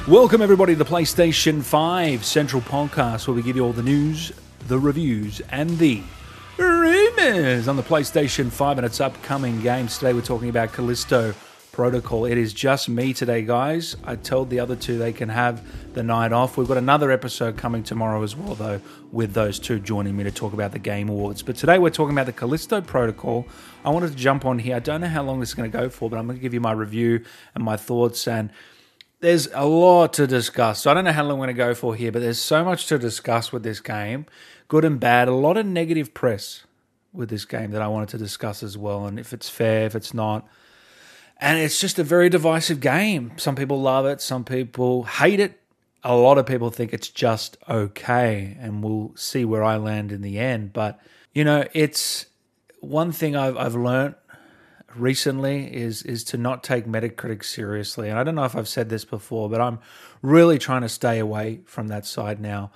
Welcome everybody to the PlayStation 5 Central Podcast, where we give you all the news, the reviews, and the rumors on the PlayStation 5 and its upcoming games. Today we're talking about Callisto Protocol. It is just me today, guys. I told the other two they can have the night off. We've got another episode coming tomorrow as well, though, with those two joining me to talk about the Game Awards. But today we're talking about the Callisto Protocol. I wanted to jump on here. I don't know how long this is going to go for, but I'm going to give you my review and my thoughts, and there's a lot to discuss. So I don't know how long we're going to go for here, but there's so much to discuss with this game, good and bad. A lot of negative press with this game that I wanted to discuss as well, and if it's fair, if it's not. And it's just a very divisive game. Some people love it, some people hate it. A lot of people think it's just okay, and we'll see where I land in the end. But, you know, it's one thing I've learned recently is to not take Metacritic seriously. And I don't know if I've said this before, but I'm really trying to stay away from that side now.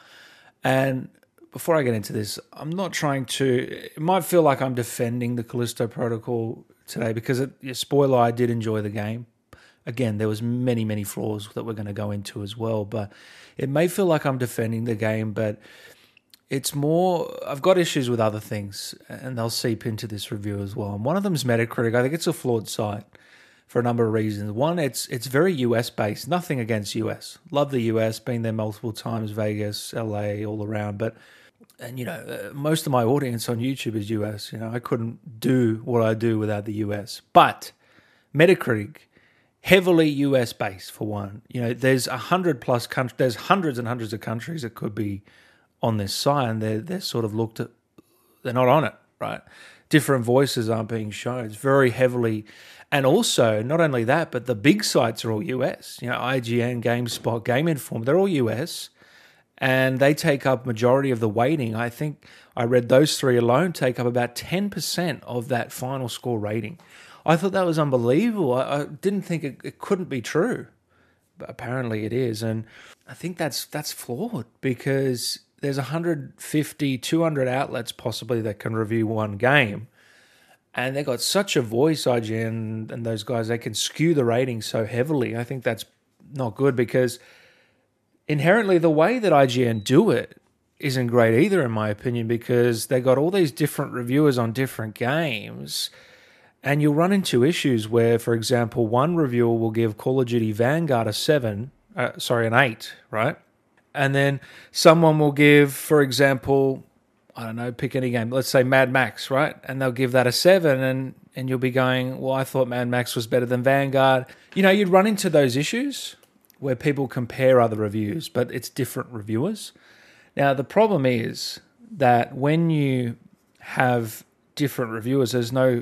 And before I get into this, I'm not trying to... It might feel like I'm defending the Callisto Protocol today because, spoiler, I did enjoy the game. Again, there was many flaws that we're going to go into as well, but it may feel like I'm defending the game, but it's more, I've got issues with other things, and they'll seep into this review as well. And one of them is Metacritic. I think it's a flawed site for a number of reasons. One, it's very US-based. Nothing against US. Love the US, been there multiple times, Vegas, LA, all around. But, and you know, most of my audience on YouTube is US. You know, I couldn't do what I do without the US. But Metacritic, heavily US-based for one. You know, there's 100+ countries, there's hundreds and hundreds of countries that could be on this site, and they're sort of looked at, they're not on it, right? Different voices aren't being shown. It's very heavily, and also, not only that, but the big sites are all US. You know, IGN, GameSpot, Game Informer, they're all US, and they take up majority of the weighting. I think I read those three alone take up about 10% of that final score rating. I thought that was unbelievable. I didn't think it couldn't be true, but apparently it is, and I think that's flawed because there's 150, 200 outlets possibly that can review one game. And they got such a voice, IGN and those guys, they can skew the ratings so heavily. I think that's not good because inherently the way that IGN do it isn't great either, in my opinion, because they got all these different reviewers on different games. And you'll run into issues where, for example, one reviewer will give Call of Duty Vanguard an 8, right? And then someone will give, for example, I don't know, pick any game. Let's say Mad Max, right? And they'll give that a 7, and you'll be going, well, I thought Mad Max was better than Vanguard. You know, you'd run into those issues where people compare other reviews, but it's different reviewers. Now, the problem is that when you have different reviewers,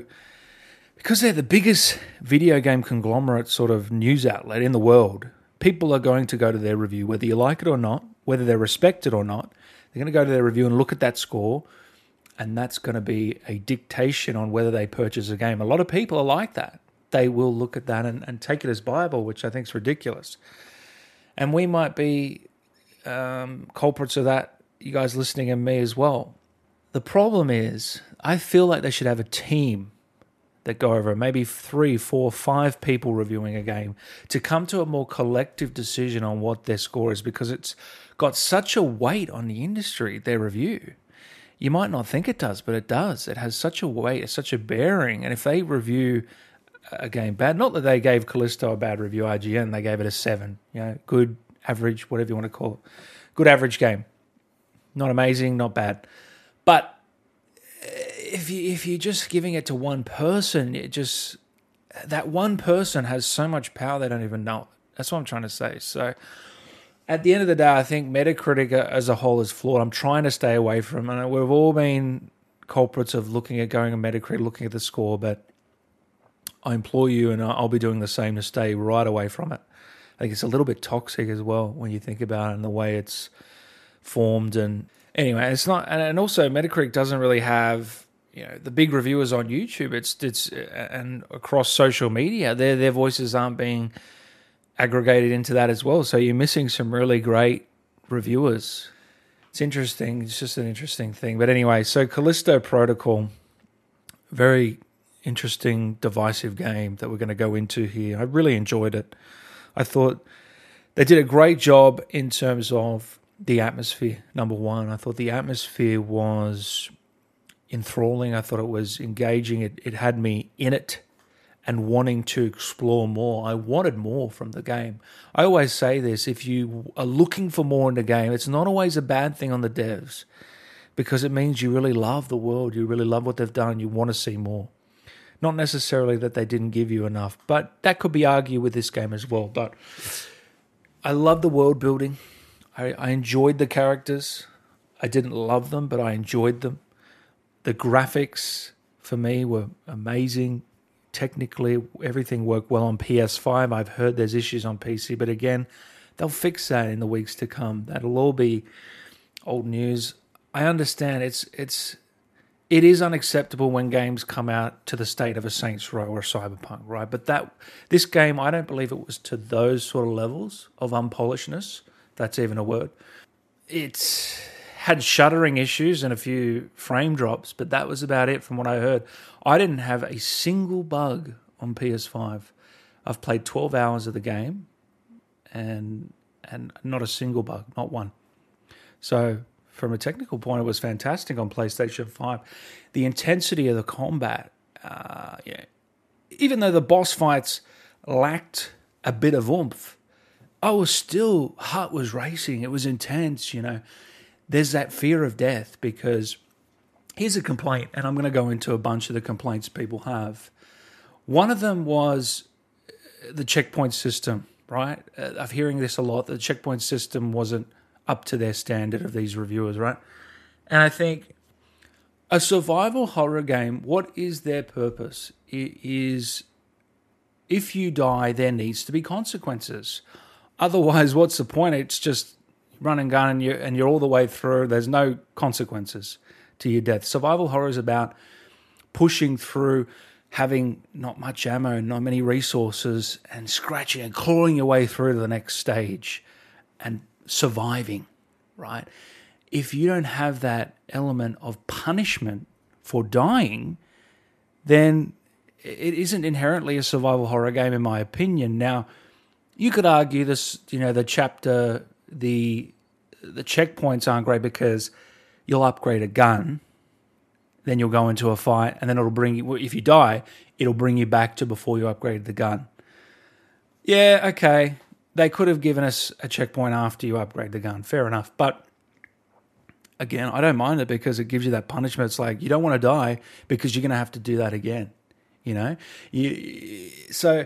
because they're the biggest video game conglomerate sort of news outlet in the world, people are going to go to their review, whether you like it or not, whether they're respected or not. They're going to go to their review and look at that score, and that's going to be a dictation on whether they purchase a game. A lot of people are like that. They will look at that and take it as Bible, which I think is ridiculous. And we might be culprits of that, you guys listening and me as well. The problem is, I feel like they should have a team that go over maybe 3, 4, 5 people reviewing a game to come to a more collective decision on what their score is, because it's got such a weight on the industry, their review. You might not think it does, but it does. It has such a weight, such a bearing. And if they review a game bad, not that they gave Callisto a bad review, IGN, they gave it a 7. You know, good, average, whatever you want to call it. Good average game. Not amazing, not bad. But if you're just giving it to one person, that one person has so much power they don't even know it. That's what I'm trying to say. So at the end of the day, I think Metacritic as a whole is flawed. I'm trying to stay away from it. We've all been culprits of going on Metacritic, looking at the score, but I implore you, and I'll be doing the same, to stay right away from it. I think it's a little bit toxic as well when you think about it and the way it's formed. And anyway, it's not, and also Metacritic doesn't really have, you know, the big reviewers on YouTube. It's and across social media, their voices aren't being aggregated into that as well. So you're missing some really great reviewers. It's interesting. It's just an interesting thing. But anyway, so Callisto Protocol, very interesting, divisive game that we're going to go into here. I really enjoyed it. I thought They did a great job in terms of the atmosphere, number one. I thought the atmosphere was enthralling. I thought it was engaging. It had me in it and wanting to explore more. I wanted more from the game. I always say this, if you are looking for more in the game, it's not always a bad thing on the devs, because it means you really love the world, you really love what they've done, you want to see more. Not necessarily that they didn't give you enough, but that could be argued with this game as well. But I love the world building. I enjoyed the characters. I didn't love them, but I enjoyed them. The graphics, for me, were amazing. Technically, everything worked well on PS5. I've heard there's issues on PC, but again, they'll fix that in the weeks to come. That'll all be old news. I understand it is unacceptable when games come out to the state of a Saints Row or a Cyberpunk, right? But this game, I don't believe it was to those sort of levels of unpolishedness. That's even a word. It's had shuddering issues and a few frame drops, but that was about it from what I heard. I didn't have a single bug on PS5. I've played 12 hours of the game and not a single bug, not one. So from a technical point, it was fantastic on PlayStation 5. The intensity of the combat, even though the boss fights lacked a bit of oomph, heart was racing. It was intense, There's that fear of death, because here's a complaint, and I'm going to go into a bunch of the complaints people have. One of them was the checkpoint system, right? I'm hearing this a lot. The checkpoint system wasn't up to their standard of these reviewers, right? And I think a survival horror game, what is their purpose? It is, if you die, there needs to be consequences. Otherwise, what's the point? It's just run and gun and you're all the way through. There's no consequences to your death. Survival horror is about pushing through, having not much ammo, not many resources, and scratching and clawing your way through to the next stage and surviving, right? If you don't have that element of punishment for dying, then it isn't inherently a survival horror game, in my opinion. Now, you could argue this, the chapter, the checkpoints aren't great because you'll upgrade a gun, then you'll go into a fight, and then it'll bring you, if you die, it'll bring you back to before you upgraded the gun. Yeah, okay. They could have given us a checkpoint after you upgrade the gun. Fair enough. But again, I don't mind it because it gives you that punishment. It's like, you don't want to die because you're going to have to do that again. So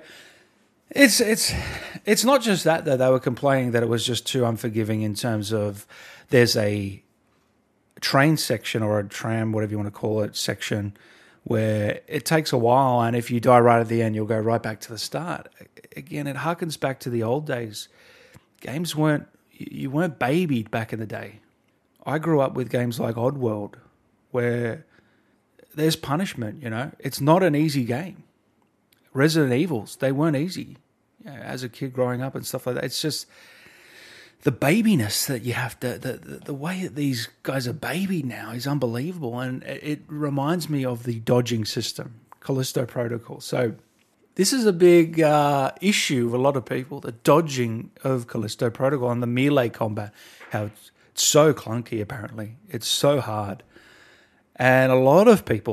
it's not just that, though. They were complaining that it was just too unforgiving in terms of there's a train section or a tram, whatever you want to call it, section where it takes a while, and if you die right at the end, you'll go right back to the start. Again, it harkens back to the old days. Games you weren't babied back in the day. I grew up with games like Oddworld, where there's punishment, It's not an easy game. Resident Evils, they weren't easy. As a kid growing up and stuff like that, it's just the babiness that you have to, the way that these guys are babied now is unbelievable. And it reminds me of the dodging system, Callisto Protocol. So this is a big issue with a lot of people, the dodging of Callisto Protocol and the melee combat, how it's so clunky apparently. It's so hard. And a lot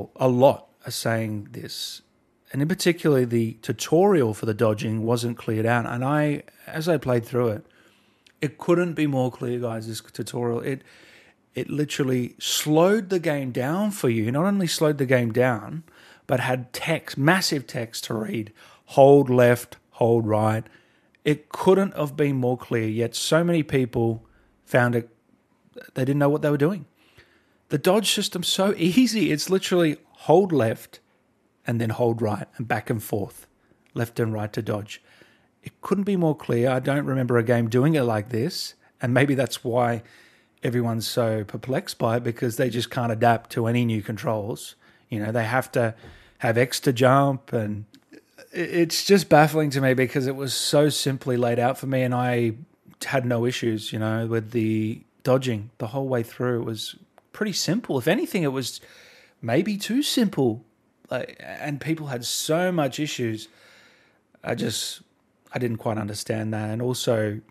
are saying this. And in particular, the tutorial for the dodging wasn't cleared out. And as I played through it, it couldn't be more clear, guys, this tutorial. It literally slowed the game down for you. Not only slowed the game down, but had text, massive text to read. Hold left, hold right. It couldn't have been more clear, yet so many people found it, they didn't know what they were doing. The dodge system's so easy. It's literally hold left and then hold right and back and forth, left and right to dodge. It couldn't be more clear. I don't remember a game doing it like this, and maybe that's why everyone's so perplexed by it, because they just can't adapt to any new controls. They have to have X to jump, and it's just baffling to me because it was so simply laid out for me, and I had no issues, with the dodging the whole way through. It was pretty simple. If anything, it was maybe too simple, and people had so much issues. I didn't quite understand that. And also,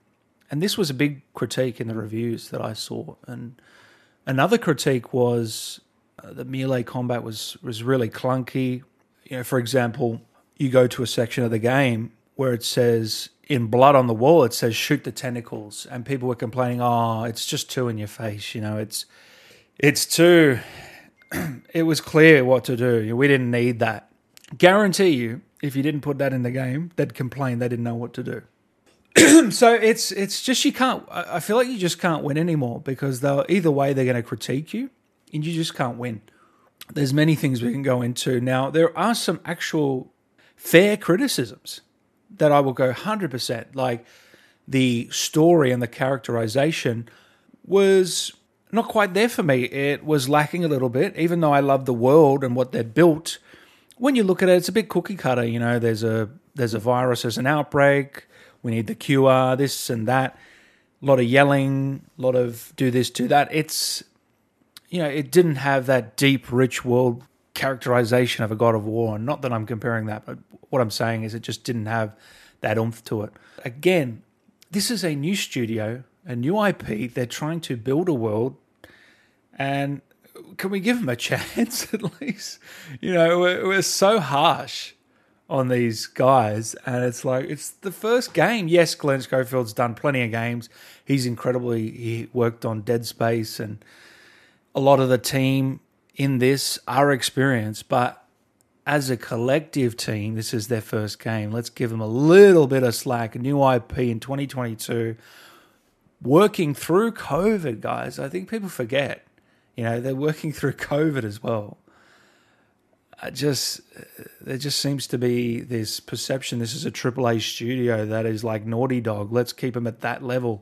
And this was a big critique in the reviews that I saw. And another critique was the melee combat was really clunky. For example, you go to a section of the game where it says, in blood on the wall, it says shoot the tentacles. And people were complaining, oh, it's just too in your face. It's too... It was clear what to do. We didn't need that. Guarantee you, if you didn't put that in the game, they'd complain they didn't know what to do. So it's just you can't... I feel like you just can't win anymore because either way they're going to critique you and you just can't win. There's many things we can go into. Now, there are some actual fair criticisms that I will go 100%. Like the story and the characterization was not quite there for me. It was lacking a little bit, even though I love the world and what they've built. When you look at it, it's a bit cookie cutter. There's a virus, there's an outbreak. We need the cure, this and that. A lot of yelling, a lot of do this, do that. It's, it didn't have that deep, rich world characterization of a God of War. And not that I'm comparing that, but what I'm saying is it just didn't have that oomph to it. Again, this is a new studio, a new IP. They're trying to build a world. And can we give them a chance at least? We're so harsh on these guys, and it's like, it's the first game. Yes, Glenn Schofield's done plenty of games. He worked on Dead Space, and a lot of the team in this are experienced, but as a collective team, this is their first game. Let's give them a little bit of slack. A new IP in 2022, working through COVID, guys. I think people forget, they're working through COVID as well. There just seems to be this perception this is a AAA studio that is like Naughty Dog. Let's keep them at that level.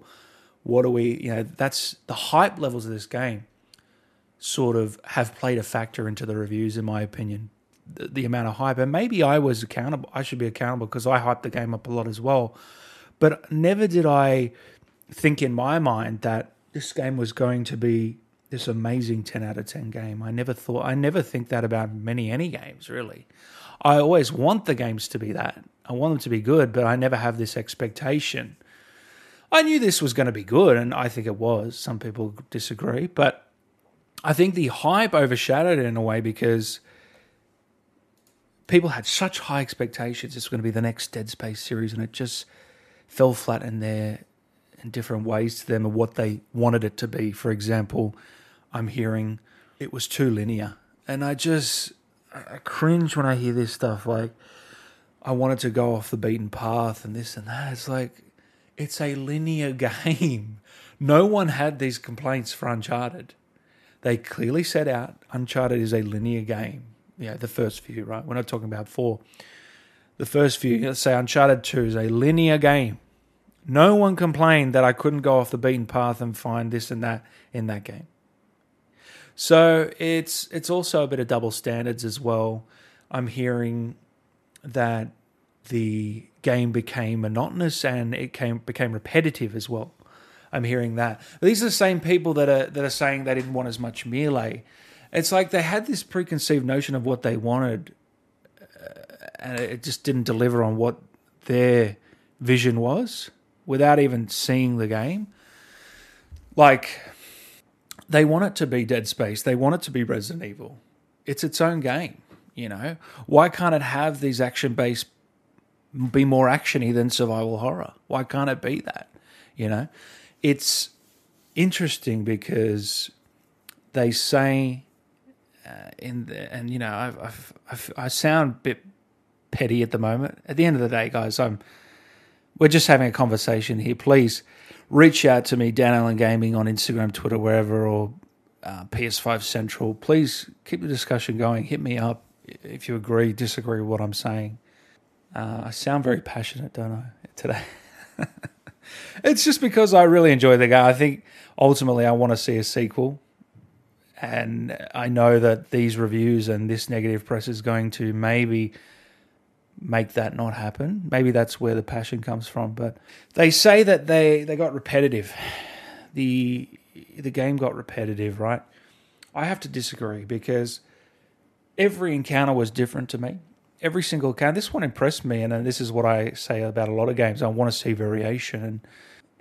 That's the hype levels of this game sort of have played a factor into the reviews, in my opinion. The amount of hype. And maybe I was accountable. I should be accountable because I hyped the game up a lot as well. But never did I think in my mind that this game was going to be this amazing 10 out of 10 game. I never think that about any games, really. I always want the games to be that. I want them to be good, but I never have this expectation. I knew this was going to be good, and I think it was. Some people disagree, but I think the hype overshadowed it in a way because people had such high expectations. It's going to be the next Dead Space series, and it just fell flat in different ways to them of what they wanted it to be. For example, I'm hearing it was too linear. And I cringe when I hear this stuff. Like, I wanted to go off the beaten path and this and that. It's like, it's a linear game. No one had these complaints for Uncharted. They clearly set out Uncharted is a linear game. The first few, right? We're not talking about 4. The first few, let's say Uncharted 2 is a linear game. No one complained that I couldn't go off the beaten path and find this and that in that game. So it's also a bit of double standards as well. I'm hearing that the game became monotonous and it became repetitive as well. I'm hearing that. These are the same people that are saying they didn't want as much melee. It's like they had this preconceived notion of what they wanted, and it just didn't deliver on what their vision was without even seeing the game. Like, they want it to be Dead Space. They want it to be Resident Evil. It's its own game, Why can't it have these action-based, be more actiony than survival horror? Why can't it be that, It's interesting because they say I sound a bit petty at the moment. At the end of the day, guys, we're just having a conversation here. Please reach out to me, Dan Allen Gaming, on Instagram, Twitter, wherever, or PS5 Central. Please keep the discussion going. Hit me up if you agree, disagree with what I'm saying. I sound very passionate, don't I, today? It's just because I really enjoy the game. I think ultimately I want to see a sequel. And I know that these reviews and this negative press is going to maybe make that not happen. Maybe that's where the passion comes from. But they say that they got repetitive. The game got repetitive, right? I have to disagree because every encounter was different to me. Every single encounter. This one impressed me, and this is what I say about a lot of games. I want to see variation. And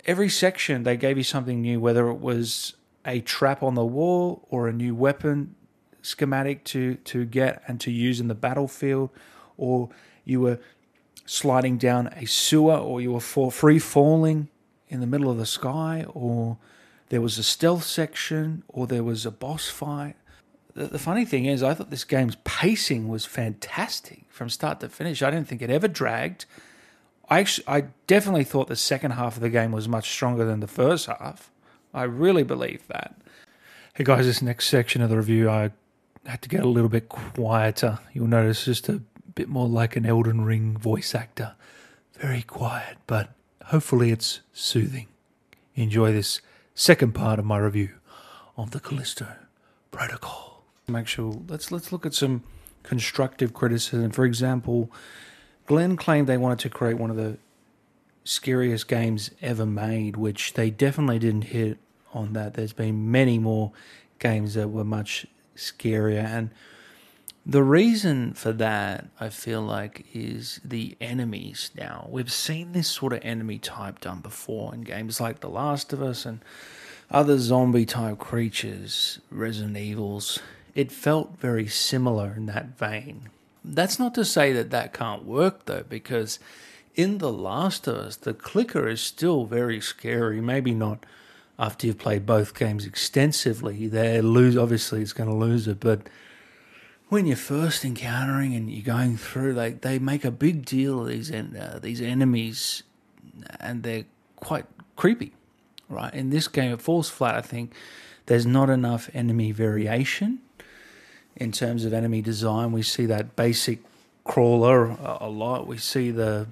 every section they gave you something new, whether it was a trap on the wall or a new weapon schematic to get and to use in the battlefield, or you were sliding down a sewer, or you were free falling in the middle of the sky, or there was a stealth section, or there was a boss fight. The funny thing is, I thought this game's pacing was fantastic from start to finish. I didn't think it ever dragged. I definitely thought the second half of the game was much stronger than the first half. I really believe that. Hey guys, this next section of the review, I had to get a little bit quieter. You'll notice just a bit more like an Elden Ring voice actor. Very quiet, but hopefully it's soothing. Enjoy this second part of my review of the Callisto Protocol. Let's look at some constructive criticism. For example, Glenn claimed they wanted to create one of the scariest games ever made, which they definitely didn't hit on that. There's been many more games that were much scarier, and the reason for that, I feel like, is the enemies now. We've seen this sort of enemy type done before in games like The Last of Us and other zombie-type creatures, Resident Evils. It felt very similar in that vein. That's not to say that that can't work, though, because in The Last of Us, the clicker is still very scary. Maybe not after you've played both games extensively. Obviously, it's going to lose it, but when you're first encountering and you're going through, like, they make a big deal of these enemies, and they're quite creepy, right? In this game, it falls flat. I think there's not enough enemy variation in terms of enemy design. We see that basic crawler a lot. We see a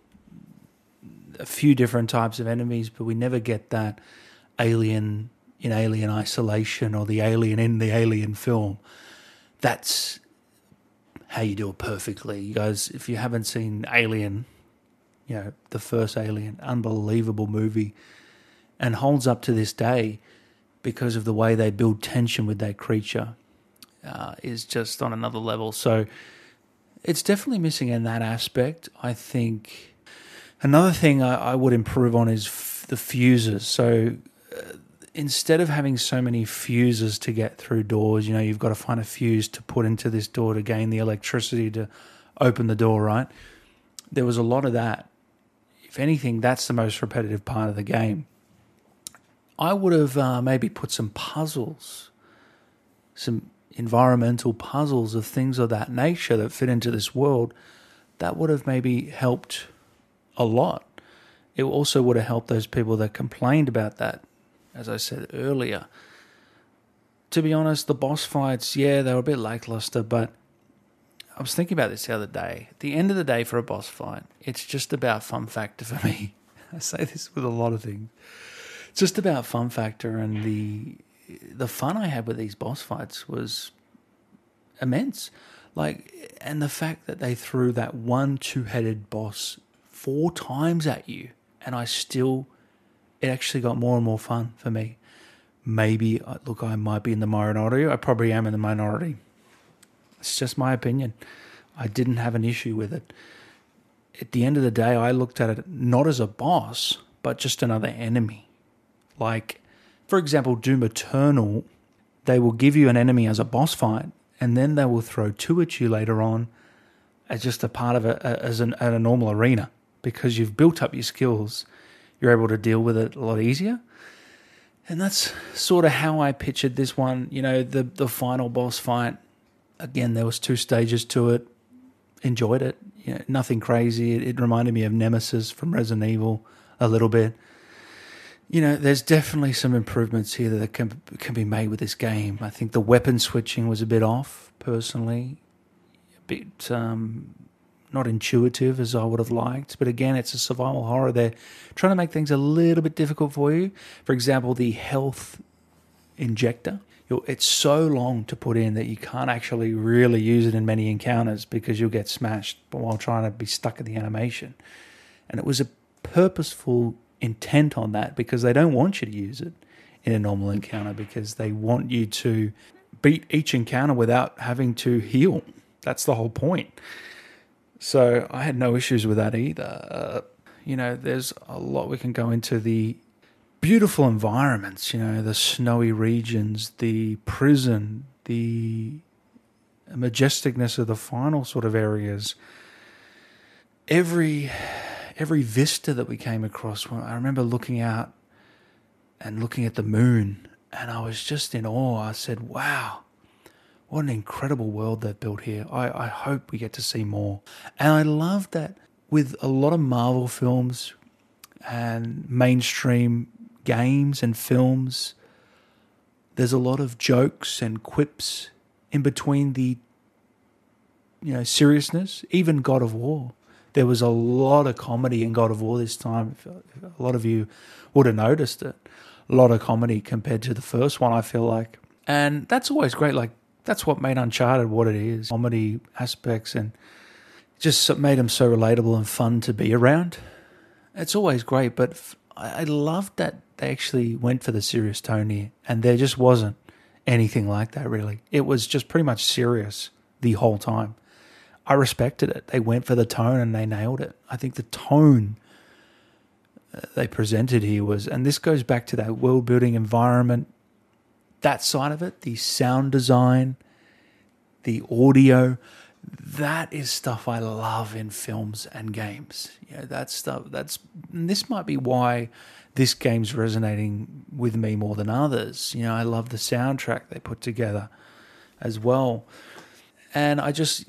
few different types of enemies, but we never get that alien in Alien Isolation or the alien in the Alien film. That's how you do it perfectly. You guys, if you haven't seen Alien, the first Alien, unbelievable movie, and holds up to this day because of the way they build tension with that creature, is just on another level. So it's definitely missing in that aspect. I think another thing I would improve on is the fuses. So instead of having so many fuses to get through doors, you've got to find a fuse to put into this door to gain the electricity to open the door, right? There was a lot of that. If anything, that's the most repetitive part of the game. I would have maybe put some puzzles, some environmental puzzles of things of that nature that fit into this world. That would have maybe helped a lot. It also would have helped those people that complained about that, as I said earlier. To be honest, the boss fights, they were a bit lackluster, but I was thinking about this the other day. At the end of the day, for a boss fight, it's just about fun factor for me. I say this with a lot of things. It's just about fun factor, and the fun I had with these boss fights was immense. And the fact that they threw that one two-headed boss 4 times at you, and it actually got more and more fun for me. Maybe, look, I might be in the minority. I probably am in the minority. It's just my opinion. I didn't have an issue with it. At the end of the day, I looked at it not as a boss, but just another enemy. Like, for example, Doom Eternal, they will give you an enemy as a boss fight, and then they will throw 2 at you later on as just a part of a normal arena. Because you've built up your skills, you're able to deal with it a lot easier. And that's sort of how I pictured this one. The final boss fight, again, there was 2 stages to it. Enjoyed it. Nothing crazy. It reminded me of Nemesis from Resident Evil a little bit. There's definitely some improvements here that can be made with this game. I think the weapon switching was a bit off, personally. A bit not intuitive as I would have liked. But again, it's a survival horror. They're trying to make things a little bit difficult for you. For example, the health injector. It's so long to put in that you can't actually really use it in many encounters because you'll get smashed while trying to be stuck in the animation. And it was a purposeful intent on that because they don't want you to use it in a normal encounter because they want you to beat each encounter without having to heal. That's the whole point. So I had no issues with that either. There's a lot we can go into the beautiful environments, the snowy regions, the prison, the majesticness of the final sort of areas. Every vista that we came across, I remember looking out and looking at the moon, and I was just in awe. I said, wow, what an incredible world they've built here. I hope we get to see more. And I love that with a lot of Marvel films and mainstream games and films, there's a lot of jokes and quips in between the seriousness. Even God of War, there was a lot of comedy in God of War this time. A lot of you would have noticed it. A lot of comedy compared to the first one, I feel like. And that's always great. Like, that's what made Uncharted what it is. Comedy aspects, and just made them so relatable and fun to be around. It's always great, but I loved that they actually went for the serious tone here, and there just wasn't anything like that, really. It was just pretty much serious the whole time. I respected it. They went for the tone and they nailed it. I think the tone they presented here was, and this goes back to that world-building environment, that side of it, the sound design, the audio, that is stuff I love in films and games. That stuff, this might be why this game's resonating with me more than others. I love the soundtrack they put together as well. And I just,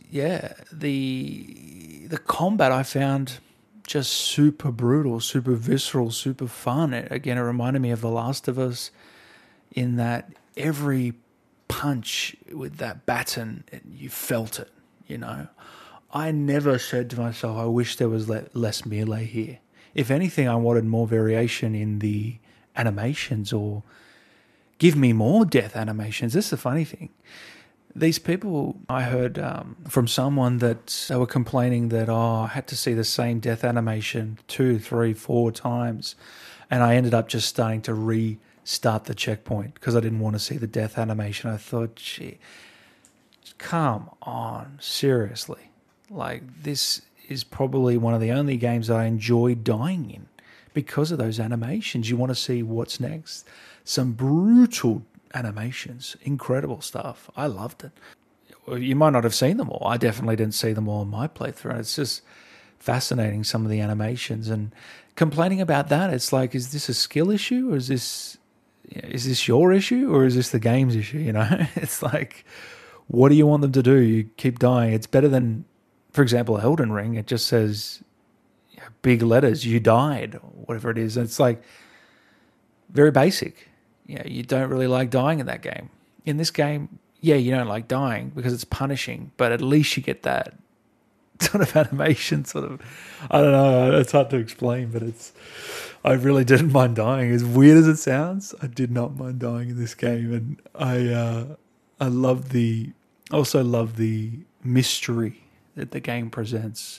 the combat I found just super brutal, super visceral, super fun. It reminded me of The Last of Us in that every punch with that baton, you felt it, I never said to myself, I wish there was less melee here. If anything, I wanted more variation in the animations, or give me more death animations. This is the funny thing. These people, I heard from someone that they were complaining that, I had to see the same death animation 2, 3, 4 times. And I ended up just starting to restart the checkpoint because I didn't want to see the death animation. I thought, gee, come on, seriously. Like, this is probably one of the only games that I enjoy dying in because of those animations. You want to see what's next. Some brutal animations, incredible stuff. I loved it. You might not have seen them all. I definitely didn't see them all in my playthrough. It's just fascinating, some of the animations, and complaining about that. It's like, is this a skill issue, or is this your issue, or is this the game's issue? It's like, what do you want them to do? You keep dying. It's better than, for example, Elden Ring. It just says big letters, you died, or whatever it is. It's like very basic. You don't really like dying in that game. In this game, you don't like dying because it's punishing, but at least you get that sort of animation, I don't know, it's hard to explain, but I really didn't mind dying. As weird as it sounds, I did not mind dying in this game, and I also love the mystery that the game presents.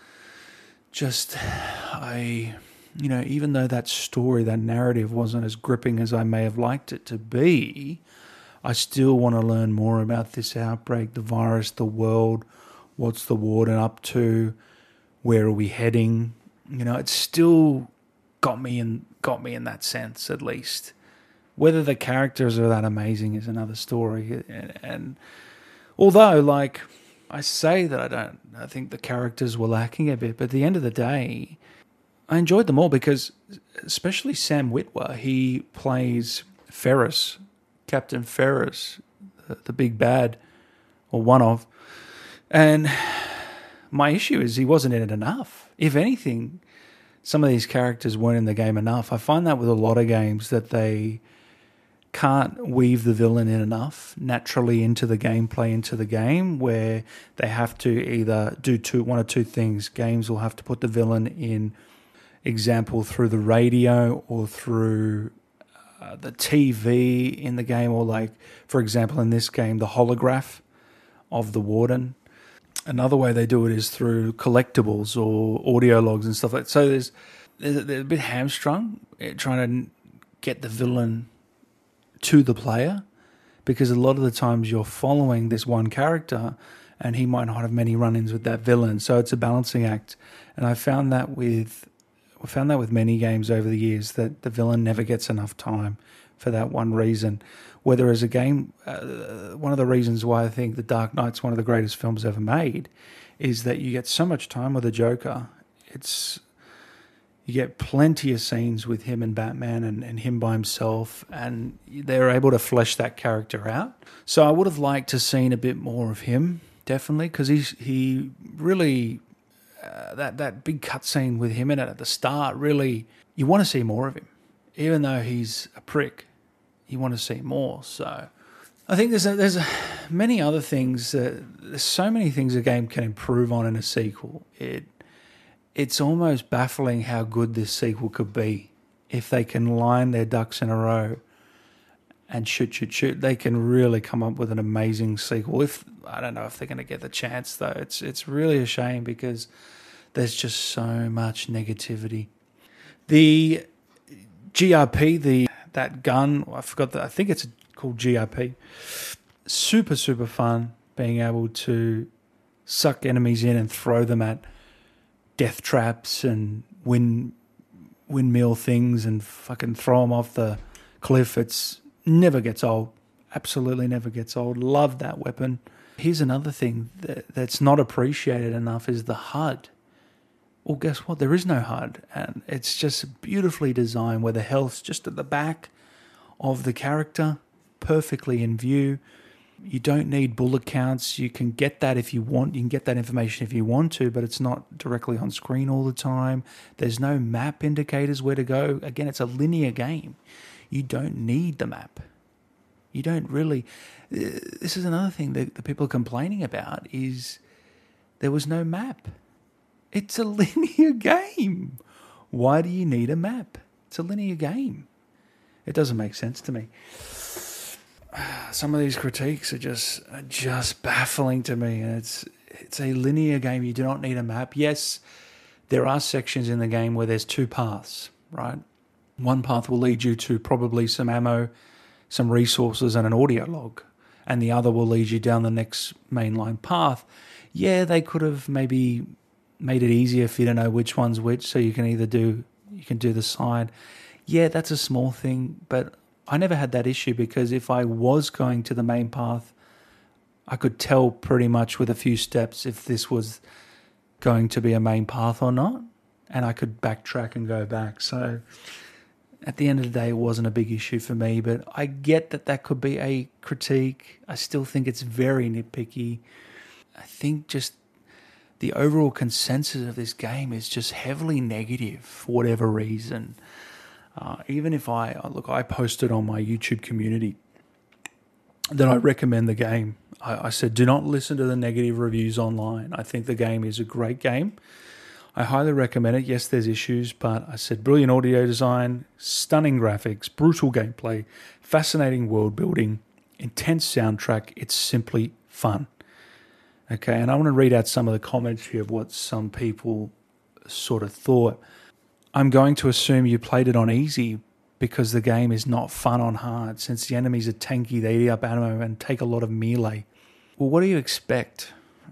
Even though that story, that narrative wasn't as gripping as I may have liked it to be, I still want to learn more about this outbreak, the virus, the world. What's the warden up to? Where are we heading? It still got me in that sense, at least. Whether the characters are that amazing is another story. And although, I say that I think the characters were lacking a bit, but at the end of the day, I enjoyed them all because, especially Sam Witwer, he plays Ferris, Captain Ferris, the big bad, or one of. And my issue is he wasn't in it enough. If anything, some of these characters weren't in the game enough. I find that with a lot of games that they can't weave the villain in enough naturally into the gameplay, into the game, where they have to either do one or two things. Games will have to put the villain in, example, through the radio or through the TV in the game, or for example, in this game, the holograph of the warden. Another way they do it is through collectibles or audio logs and stuff like that. So they're a bit hamstrung trying to get the villain to the player, because a lot of the times you're following this one character and he might not have many run-ins with that villain. So it's a balancing act. And I found that with We found that with many games over the years, that the villain never gets enough time for that one reason. Whether as a game, one of the reasons why I think The Dark Knight's one of the greatest films ever made is that you get so much time with the Joker. You get plenty of scenes with him and Batman and him by himself, and they're able to flesh that character out. So I would have liked to seen a bit more of him, definitely, because he really, that big cutscene with him in it at the start, really, you want to see more of him. Even though he's a prick, you want to see more. So I think there's many other things. There's so many things a game can improve on in a sequel. It's almost baffling how good this sequel could be. If they can line their ducks in a row and shoot, they can really come up with an amazing sequel. I don't know if they're going to get the chance, though. It's really a shame because there's just so much negativity. The GRP, that gun, I think it's called GRP. Super, super fun being able to suck enemies in and throw them at death traps and windmill things and fucking throw them off the cliff. It's never gets old. Absolutely never gets old. Love that weapon. Here's another thing that's not appreciated enough is the HUD. Well, guess what? There is no HUD, and it's just beautifully designed where the health's just at the back of the character, perfectly in view. You don't need bullet counts. You can get that if you want. You can get that information if you want to, but it's not directly on screen all the time. There's no map indicators where to go. Again, it's a linear game. You don't need the map. You don't really. This is another thing that the people are complaining about is there was no map. It's a linear game. Why do you need a map? It's a linear game. It doesn't make sense to me. Some of these critiques are just baffling to me. And it's a linear game. You do not need a map. Yes, there are sections in the game where there's two paths, right? One path will lead you to probably some ammo, some resources, and an audio log. And the other will lead you down the next mainline path. Yeah, they could have maybe made it easier for you to know which one's which, so you can do the side. Yeah, that's a small thing, but I never had that issue because if I was going to the main path, I could tell pretty much with a few steps if this was going to be a main path or not, and I could backtrack and go back. So at the end of the day, it wasn't a big issue for me, but I get that could be a critique. I still think it's very nitpicky. I think just the overall consensus of this game is just heavily negative for whatever reason. Even if I posted on my YouTube community that I recommend the game. I said, do not listen to the negative reviews online. I think the game is a great game. I highly recommend it. Yes, there's issues, but I said brilliant audio design, stunning graphics, brutal gameplay, fascinating world building, intense soundtrack. It's simply fun. Okay, and I want to read out some of the comments here of what some people sort of thought. I'm going to assume you played it on easy because the game is not fun on hard. Since the enemies are tanky, they eat up ammo and take a lot of melee. Well, what do you expect?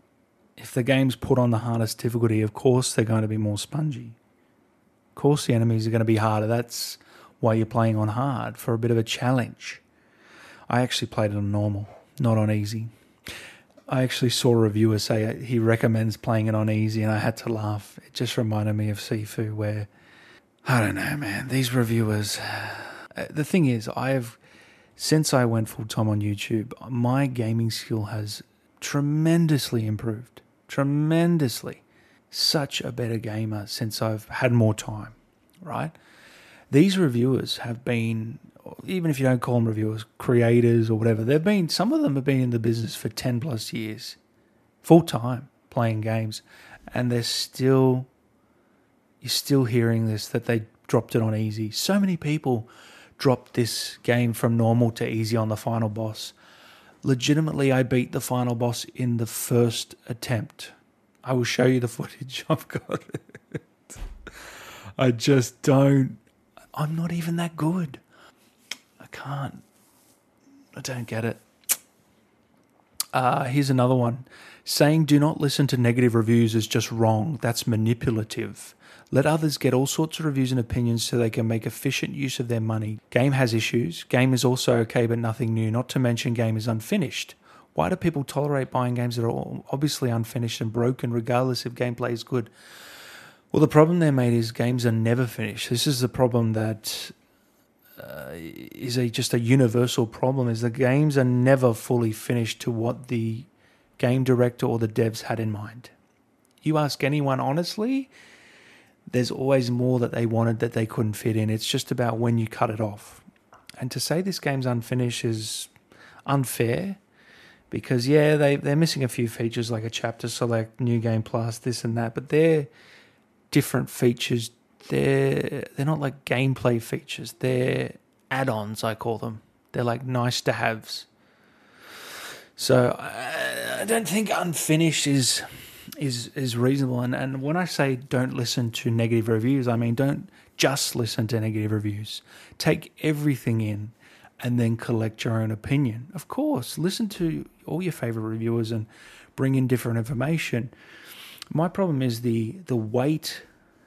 If the game's put on the hardest difficulty, of course they're going to be more spongy. Of course the enemies are going to be harder. That's why you're playing on hard, for a bit of a challenge. I actually played it on normal, not on easy. I actually saw a reviewer say he recommends playing it on easy, and I had to laugh. It just reminded me of Sifu, where, I don't know, man, these reviewers. The thing is, since I went full time on YouTube, my gaming skill has tremendously improved. Tremendously. Such a better gamer since I've had more time, right? These reviewers have been, even if you don't call them reviewers, creators or whatever, some of them have been in the business for 10 plus years, full time playing games, and you're still hearing this, that they dropped it on easy. So many people dropped this game from normal to easy on the final boss. Legitimately, I beat the final boss in the first attempt. I will show you the footage. I've got it. I'm not even that good. I don't get it. Here's another one. Saying do not listen to negative reviews is just wrong. That's manipulative. Let others get all sorts of reviews and opinions so they can make efficient use of their money. Game has issues. Game is also okay, but nothing new. Not to mention game is unfinished. Why do people tolerate buying games that are obviously unfinished and broken regardless if gameplay is good? Well, the problem there, mate, is games are never finished. This is the problem that is just a universal problem, is the games are never fully finished to what the game director or the devs had in mind. You ask anyone honestly, there's always more that they wanted that they couldn't fit in. It's just about when you cut it off. And to say this game's unfinished is unfair because, yeah, they're missing a few features like a chapter select, New Game Plus, this and that, but they're different features. They're not like gameplay features. They're add-ons, I call them. They're like nice-to-haves. So I don't think unfinished is reasonable. And when I say don't listen to negative reviews, I mean don't just listen to negative reviews. Take everything in and then collect your own opinion. Of course, listen to all your favorite reviewers and bring in different information. My problem is the weight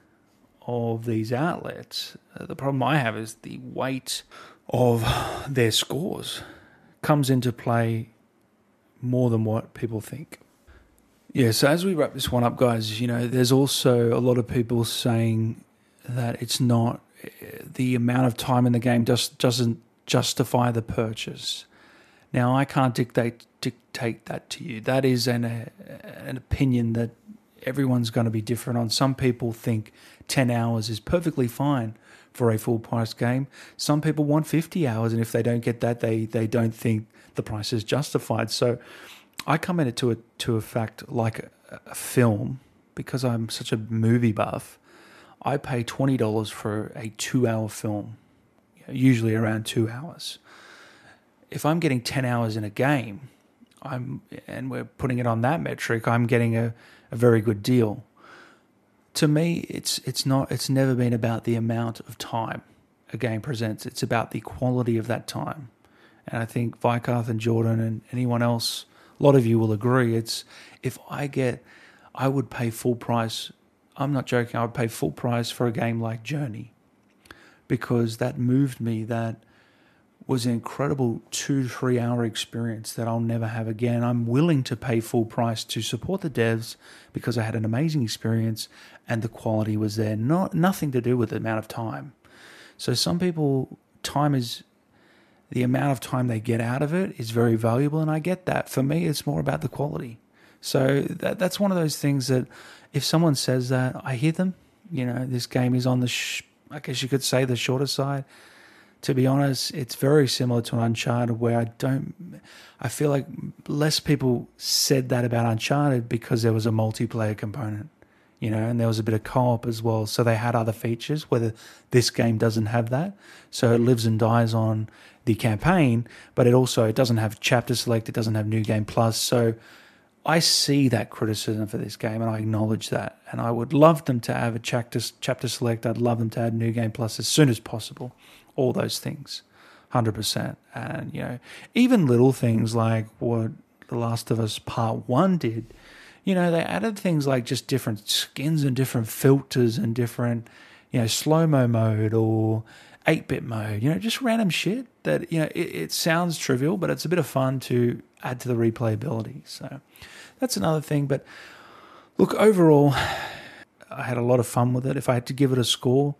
of these outlets. The problem I have is the weight of their scores comes into play more than what people think. Yeah, so as we wrap this one up, guys, there's also a lot of people saying that it's not, the amount of time in the game just doesn't justify the purchase. Now, I can't dictate that to you. That is an opinion that everyone's going to be different on. Some people think 10 hours is perfectly fine for a full price game. Some people want 50 hours, and if they don't get that, they don't think the price is justified. So I come at it to a fact like a film, because I'm such a movie buff. I pay $20 for a 2-hour film, usually around 2 hours. If I'm getting 10 hours in a game, and we're putting it on that metric, I'm getting a very good deal. To me, it's never been about the amount of time a game presents. It's about the quality of that time. And I think Vikarth and Jordan and anyone else, a lot of you will agree, I would pay full price. I'm not joking. I would pay full price for a game like Journey, because that moved me. That was an incredible 2-3 hour experience that I'll never have again. I'm willing to pay full price to support the devs because I had an amazing experience and the quality was there. Nothing to do with the amount of time. So some people, the amount of time they get out of it is very valuable, and I get that. For me, it's more about the quality. So that's one of those things that if someone says that, I hear them. This game is on I guess you could say the shorter side. To be honest, it's very similar to an Uncharted, where I feel like less people said that about Uncharted because there was a multiplayer component, and there was a bit of co-op as well. So they had other features, whether this game doesn't have that. So it lives and dies on the campaign, but it doesn't have chapter select, it doesn't have New Game Plus. So I see that criticism for this game, and I acknowledge that. And I would love them to have a chapter select. I'd love them to add New Game Plus as soon as possible. All those things, 100%. And, even little things like what The Last of Us Part 1 did, they added things like just different skins and different filters and different, slow-mo mode or 8-bit mode, just random shit that, it sounds trivial, but it's a bit of fun to add to the replayability. So that's another thing. But look, overall, I had a lot of fun with it. If I had to give it a score,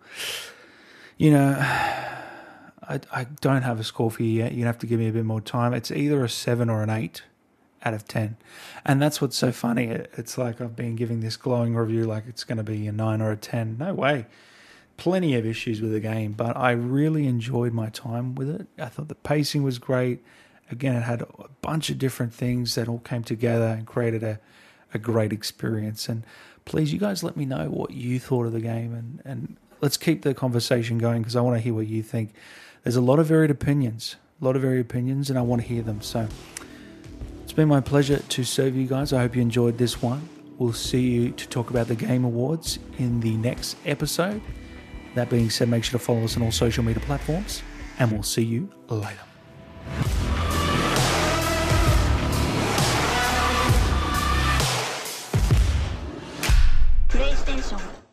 I don't have a score for you yet. You'd have to give me a bit more time. It's either a 7 or an 8 out of 10. And that's what's so funny. It's like I've been giving this glowing review like it's going to be a 9 or a 10. No way. Plenty of issues with the game, but I really enjoyed my time with it. I thought the pacing was great. Again, it had a bunch of different things that all came together and created a great experience. And please, you guys let me know what you thought of the game, and let's keep the conversation going, because I want to hear what you think. There's a lot of varied opinions, and I want to hear them. So it's been my pleasure to serve you guys. I hope you enjoyed this one. We'll see you to talk about the Game Awards in the next episode. That being said, make sure to follow us on all social media platforms, and we'll see you later. PlayStation